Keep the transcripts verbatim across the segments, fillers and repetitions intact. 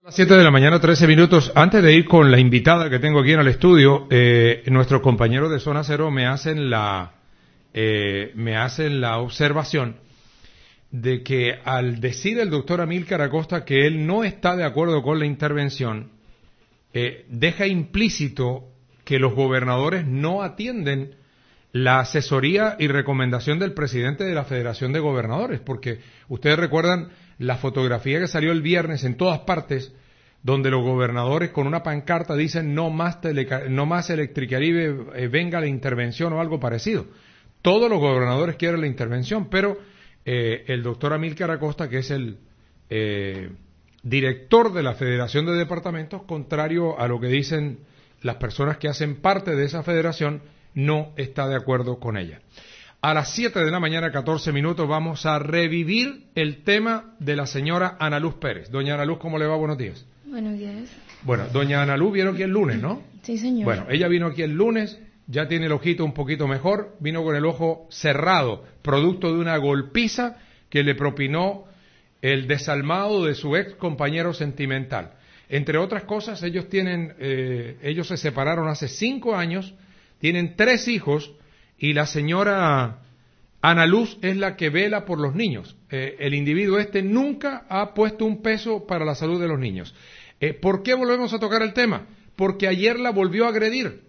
siete de la mañana, trece minutos. Antes de ir con la invitada que tengo aquí en el estudio, eh, nuestros compañeros de Zona Cero me hacen la eh, me hacen la observación de que al decir el doctor Amílcar Acosta que él no está de acuerdo con la intervención, eh, deja implícito que los gobernadores no atienden la asesoría y recomendación del presidente de la Federación de Gobernadores, porque ustedes recuerdan la fotografía que salió el viernes en todas partes, donde los gobernadores con una pancarta dicen no más, teleca no más Electricaribe, eh, venga la intervención o algo parecido. Todos los gobernadores quieren la intervención, pero eh, el doctor Amílcar Acosta, que es el eh, director de la Federación de Departamentos, contrario a lo que dicen las personas que hacen parte de esa federación, no está de acuerdo con ella. A las siete de la mañana, catorce minutos, vamos a revivir el tema de la señora Ana Luz Pérez. Doña Ana Luz, ¿cómo le va? Buenos días. Buenos días. Bueno, doña Ana Luz vino aquí el lunes, ¿no? Sí, señor. Bueno, ella vino aquí el lunes, ya tiene el ojito un poquito mejor, vino con el ojo cerrado, producto de una golpiza que le propinó el desalmado de su ex compañero sentimental. Entre otras cosas, ellos tienen, eh, ellos se separaron hace cinco años, tienen tres hijos y la señora Ana Luz es la que vela por los niños. Eh, el individuo este nunca ha puesto un peso para la salud de los niños. Eh, ¿Por qué volvemos a tocar el tema? Porque ayer la volvió a agredir.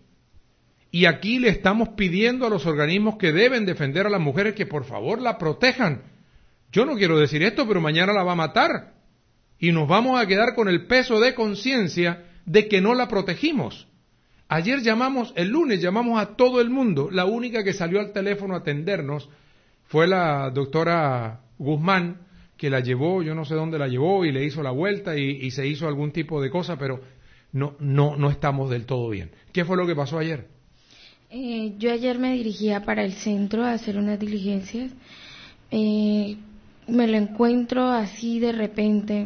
Y aquí le estamos pidiendo a los organismos que deben defender a las mujeres que por favor la protejan. Yo no quiero decir esto, pero mañana la va a matar. Y nos vamos a quedar con el peso de conciencia de que no la protegimos. Ayer llamamos, el lunes llamamos a todo el mundo. La única que salió al teléfono a atendernos fue la doctora Guzmán, que la llevó, yo no sé dónde la llevó, y le hizo la vuelta y, y se hizo algún tipo de cosa, pero no, no, no estamos del todo bien. ¿Qué fue lo que pasó ayer? Eh, yo ayer me dirigía para el centro a hacer unas diligencias. Eh, me lo encuentro así de repente,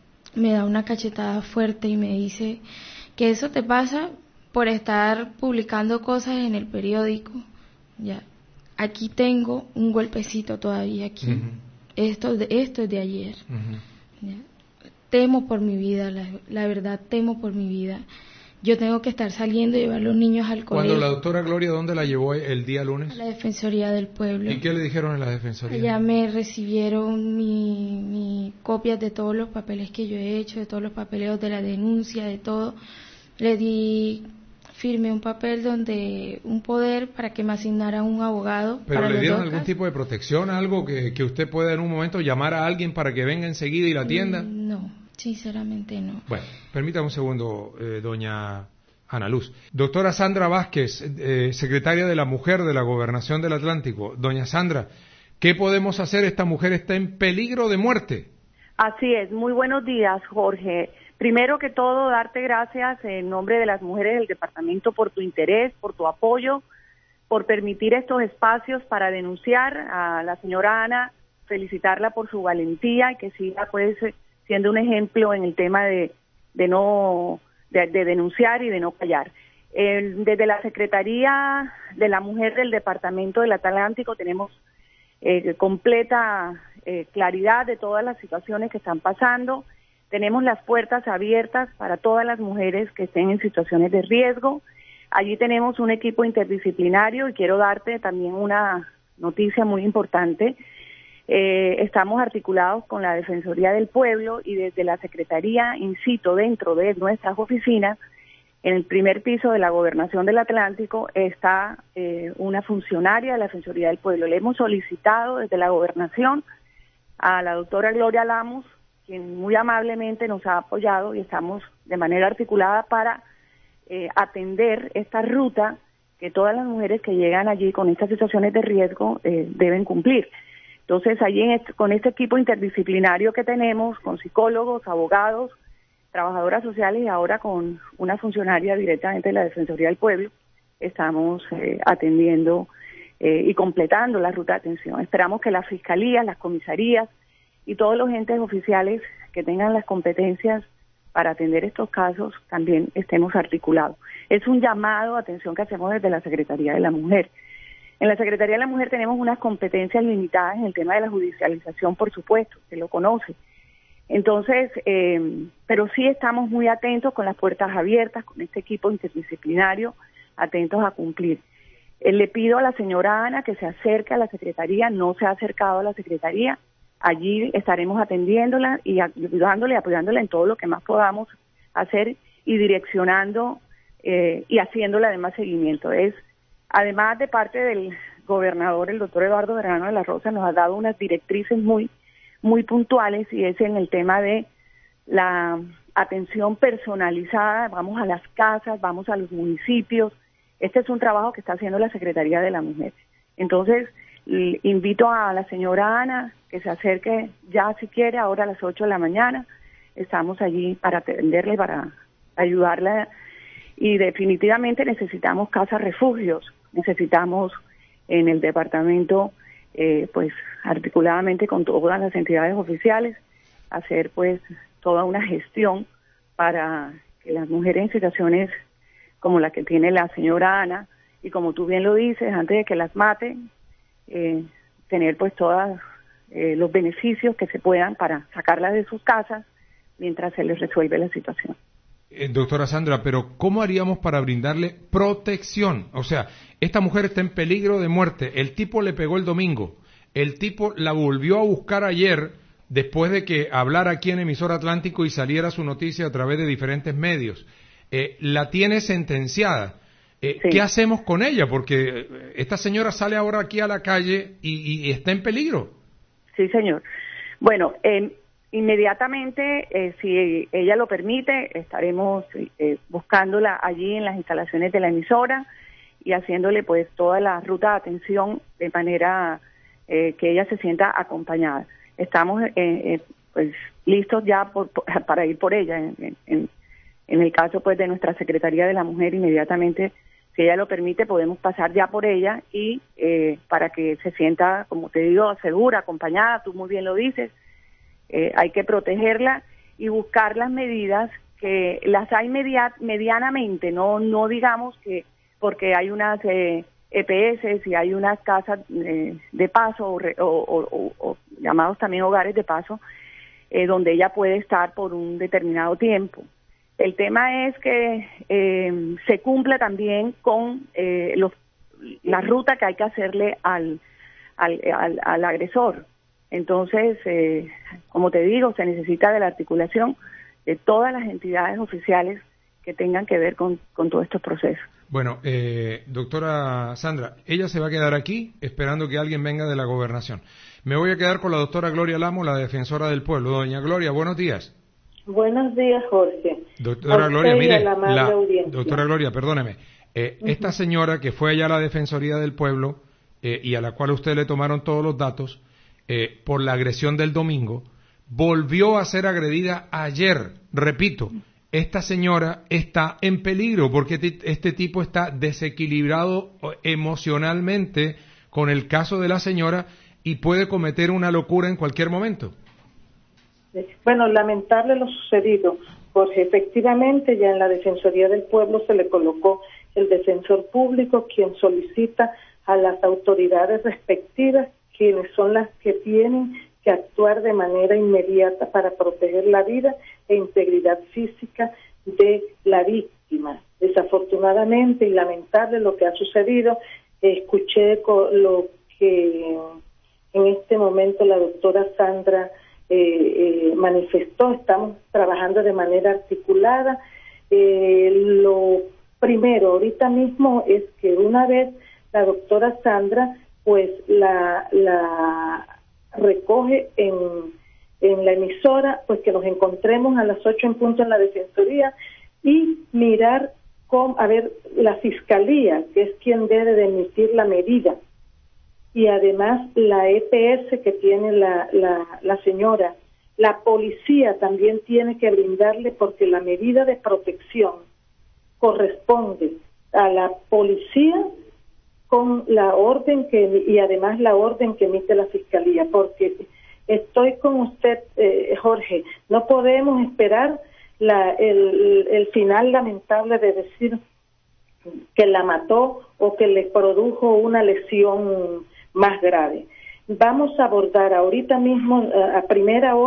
me da una cachetada fuerte y me dice que eso te pasa por estar publicando cosas en el periódico. Ya, aquí tengo un golpecito todavía aquí. Uh-huh. Esto, de, esto es de ayer. Uh-huh. Ya. Temo por mi vida, la, la verdad, temo por mi vida. Yo tengo que estar saliendo y llevar a los niños al colegio. Cuando la doctora Gloria, ¿dónde la llevó el día lunes? A la Defensoría del Pueblo. ¿Y qué le dijeron en la Defensoría? Allá me recibieron mi, mi copias de todos los papeles que yo he hecho, de todos los papeleos de la denuncia, de todo. Le di, firmé un papel donde un poder para que me asignara un abogado. ¿Pero para le los dieron dos algún casos. tipo de protección, algo que, que usted pueda en un momento llamar a alguien para que venga enseguida y la atienda? No, sinceramente no. Bueno, permítame un segundo, eh, doña Ana Luz. Doctora Sandra Vázquez, eh, secretaria de la Mujer de la Gobernación del Atlántico. Doña Sandra, ¿qué podemos hacer? Esta mujer está en peligro de muerte. Así es. Muy buenos días, Jorge. Primero que todo, darte gracias en nombre de las mujeres del departamento por tu interés, por tu apoyo, por permitir estos espacios para denunciar a la señora Ana, felicitarla por su valentía y que siga pues siendo un ejemplo en el tema de, de no de, de denunciar y de no callar. Eh, desde la Secretaría de la Mujer del Departamento del Atlántico tenemos eh, completa eh, claridad de todas las situaciones que están pasando. Tenemos las puertas abiertas para todas las mujeres que estén en situaciones de riesgo. Allí tenemos un equipo interdisciplinario y quiero darte también una noticia muy importante. Eh, estamos articulados con la Defensoría del Pueblo y desde la Secretaría, incito, dentro de nuestras oficinas, en el primer piso de la Gobernación del Atlántico está eh, una funcionaria de la Defensoría del Pueblo. Le hemos solicitado desde la Gobernación a la doctora Gloria Lamos, quien muy amablemente nos ha apoyado y estamos de manera articulada para eh, atender esta ruta que todas las mujeres que llegan allí con estas situaciones de riesgo eh, deben cumplir. Entonces, allí en este, con este equipo interdisciplinario que tenemos, con psicólogos, abogados, trabajadoras sociales y ahora con una funcionaria directamente de la Defensoría del Pueblo, estamos eh, atendiendo eh, y completando la ruta de atención. Esperamos que las fiscalías, las comisarías y todos los entes oficiales que tengan las competencias para atender estos casos también estemos articulados. Es un llamado a atención que hacemos desde la Secretaría de la Mujer. En la Secretaría de la Mujer tenemos unas competencias limitadas en el tema de la judicialización, por supuesto, se lo conoce, Entonces, eh, pero sí estamos muy atentos, con las puertas abiertas, con este equipo interdisciplinario, atentos a cumplir. Eh, le pido a la señora Ana que se acerque a la Secretaría, no se ha acercado a la Secretaría, allí estaremos atendiéndola y ayudándole, apoyándola en todo lo que más podamos hacer y direccionando eh, y haciéndole además seguimiento. Es, además de parte del gobernador, el doctor Eduardo Verano de la Rosa, nos ha dado unas directrices muy, muy puntuales, y es en el tema de la atención personalizada. Vamos a las casas, vamos a los municipios. Este es un trabajo que está haciendo la Secretaría de la Mujer. Entonces, invito a la señora Ana que se acerque ya, si quiere, ahora a las ocho de la mañana. Estamos allí para atenderle, para ayudarla, y definitivamente necesitamos casas refugios, necesitamos en el departamento, eh, pues articuladamente con todas las entidades oficiales, hacer pues toda una gestión para que las mujeres en situaciones como la que tiene la señora Ana, y como tú bien lo dices, antes de que las maten, eh, tener pues todos eh, los beneficios que se puedan para sacarlas de sus casas mientras se les resuelve la situación. Eh, doctora Sandra, pero ¿cómo haríamos para brindarle protección? O sea, esta mujer está en peligro de muerte, el tipo le pegó el domingo, el tipo la volvió a buscar ayer después de que hablara aquí en Emisora Atlántico y saliera su noticia a través de diferentes medios. Eh, la tiene sentenciada. Eh, sí. ¿Qué hacemos con ella? Porque esta señora sale ahora aquí a la calle y, y está en peligro. Sí, señor. Bueno, eh, inmediatamente, eh, si ella lo permite, estaremos eh, buscándola allí en las instalaciones de la emisora y haciéndole pues toda la ruta de atención de manera eh, que ella se sienta acompañada. Estamos eh, eh, pues listos ya por, por, para ir por ella. En, en, en el caso pues de nuestra Secretaría de la Mujer, inmediatamente, si ella lo permite, podemos pasar ya por ella y eh, para que se sienta, como te digo, segura, acompañada. Tú muy bien lo dices. Eh, hay que protegerla y buscar las medidas, que las hay media, medianamente, no no digamos que porque hay unas eh, E P S y hay unas casas eh, de paso o, o, o, o llamados también hogares de paso, eh, donde ella puede estar por un determinado tiempo. El tema es que eh, se cumpla también con eh, los, la ruta que hay que hacerle al, al, al, al agresor. Entonces, eh, como te digo, se necesita de la articulación de todas las entidades oficiales que tengan que ver con, con todos estos procesos. Bueno, eh, doctora Sandra, ella se va a quedar aquí esperando que alguien venga de la gobernación. Me voy a quedar con la doctora Gloria Lamo, la defensora del pueblo. Doña Gloria, buenos días. Buenos días, Jorge. Doctora Gloria, mire, la, la doctora Gloria, perdóneme. Eh, uh-huh. Esta señora que fue allá a la Defensoría del Pueblo eh, y a la cual usted le tomaron todos los datos, Eh, por la agresión del domingo, volvió a ser agredida ayer. Repito, esta señora está en peligro porque t- este tipo está desequilibrado emocionalmente con el caso de la señora y puede cometer una locura en cualquier momento. Bueno, lamentable lo sucedido, Jorge. Efectivamente, ya en la Defensoría del Pueblo se le colocó el defensor público, quien solicita a las autoridades respectivas, quienes son las que tienen que actuar de manera inmediata para proteger la vida e integridad física de la víctima. Desafortunadamente y lamentable lo que ha sucedido, eh, escuché lo que en este momento la doctora Sandra eh, eh, manifestó. Estamos trabajando de manera articulada. Eh, lo primero ahorita mismo es que una vez la doctora Sandra pues la, la recoge en, en la emisora, pues que nos encontremos a las ocho en punto en la Defensoría y mirar cómo, a ver, la Fiscalía, que es quien debe de emitir la medida, y además la E P S que tiene la, la, la señora, la policía también tiene que brindarle, porque la medida de protección corresponde a la policía con la orden que y además la orden que emite la Fiscalía, porque estoy con usted, eh, Jorge, no podemos esperar la, el, el final lamentable de decir que la mató o que le produjo una lesión más grave. Vamos a abordar ahorita mismo, a primera hora,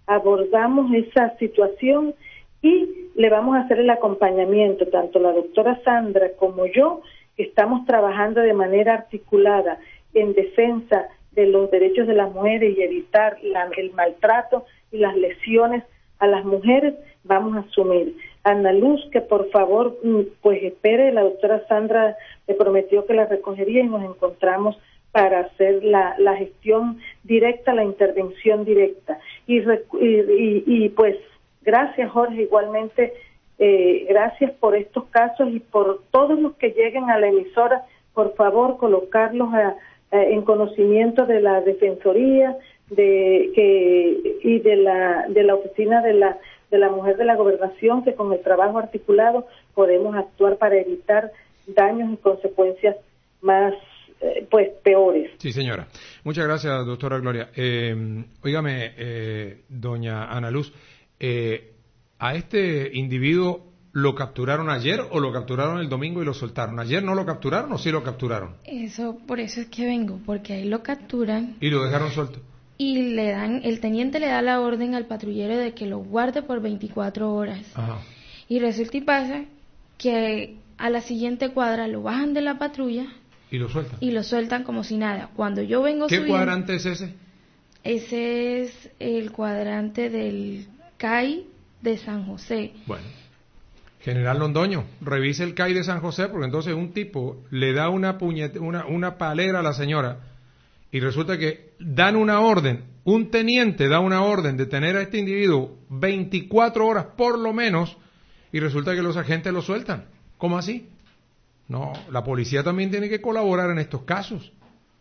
abordamos esa situación y le vamos a hacer el acompañamiento, tanto la doctora Sandra como yo, que estamos trabajando de manera articulada en defensa de los derechos de las mujeres y evitar la, el maltrato y las lesiones a las mujeres. Vamos a asumir. Ana Luz, que por favor, pues espere, la doctora Sandra le prometió que la recogería y nos encontramos para hacer la, la gestión directa, la intervención directa. Y, y, y, y pues, gracias Jorge, igualmente, eh, gracias por estos casos y por todos los que lleguen a la emisora, por favor, colocarlos a, a, en conocimiento de la Defensoría de que y de la de la Oficina de la de la Mujer de la Gobernación, que con el trabajo articulado podemos actuar para evitar daños y consecuencias más eh, pues peores. Sí, señora. Muchas gracias, doctora Gloria. Eh, óigame, eh, doña Ana Luz, eh, ¿a este individuo lo capturaron ayer o lo capturaron el domingo y lo soltaron? ¿Ayer no lo capturaron o sí lo capturaron? Eso, por eso es que vengo, porque ahí lo capturan. ¿Y lo dejaron suelto? Y le dan, el teniente le da la orden al patrullero de que lo guarde por veinticuatro horas. Ajá. Y resulta y pasa que a la siguiente cuadra lo bajan de la patrulla. ¿Y lo sueltan? Y lo sueltan como si nada. Cuando yo vengo ¿Qué subiendo, cuadrante es ese? Ese es el cuadrante del C A I de San José. Bueno. General Londoño, revise el C A I de San José, porque entonces un tipo le da una puñete, una, una palera a la señora y resulta que dan una orden, un teniente da una orden de tener a este individuo veinticuatro horas por lo menos y resulta que los agentes lo sueltan. ¿Cómo así? No, la policía también tiene que colaborar en estos casos.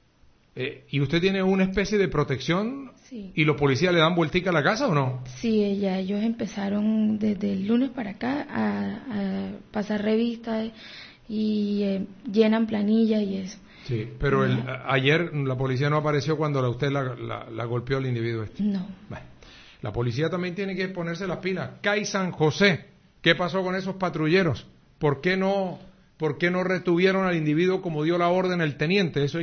Eh, ¿Y usted tiene una especie de protección? Sí. ¿Y los policías le dan vueltica a la casa o no? Sí, ella, ellos empezaron desde el lunes para acá a, a pasar revistas y eh, llenan planillas y eso. Sí, pero el, ayer la policía no apareció cuando la, usted la, la, la golpeó al individuo este. No. Bueno, la policía también tiene que ponerse las pilas. C A I San José, ¿qué pasó con esos patrulleros? ¿Por qué no, por qué no retuvieron al individuo como dio la orden el teniente? Eso